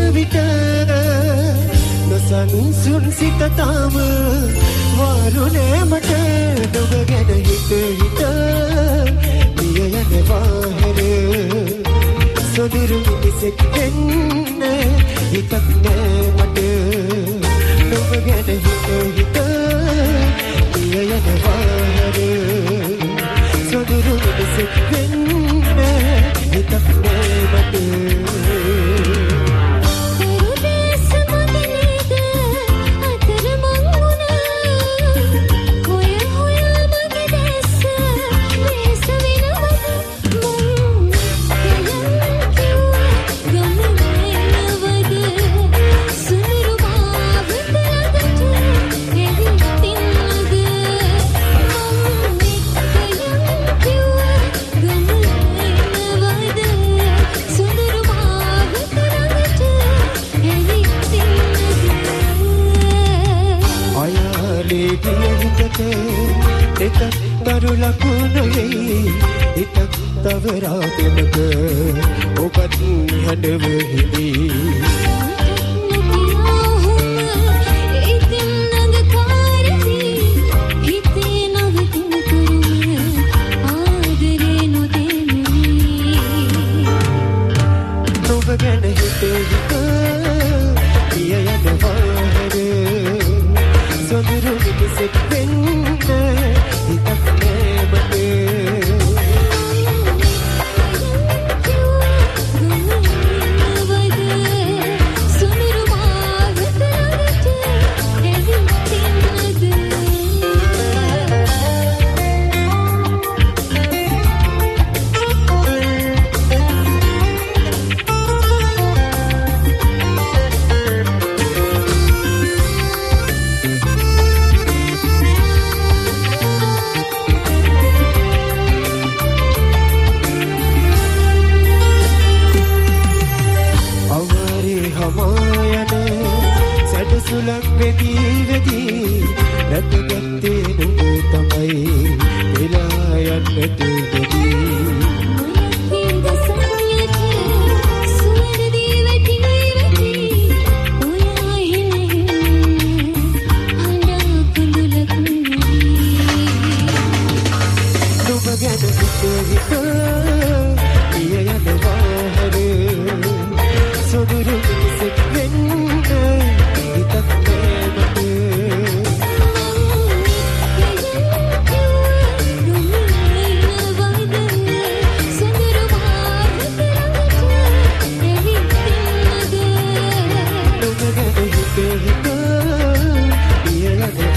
විට නොසන්සුන් සිත තාම වාරුනේ මට ඔබ ගැන හිත හිත පිය යනවා හැර සොඳුරු මිනිසෙක් වෙන්න හිතක් නෑ මට ඔබ ගැන හිත හිත පිය යනවා හැර සොඳුරු මිනිසෙක් වෙන්න හිතක් නෑ මට තවරාගෙනක ඔබත් හඬව හිදී ඔබ ගැන හිත හිත පිය යනවා හැර සොඳුරු මිනිසෙක් වෙන්න හිතක් නෑ මට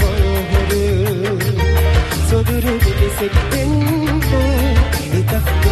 Sick in the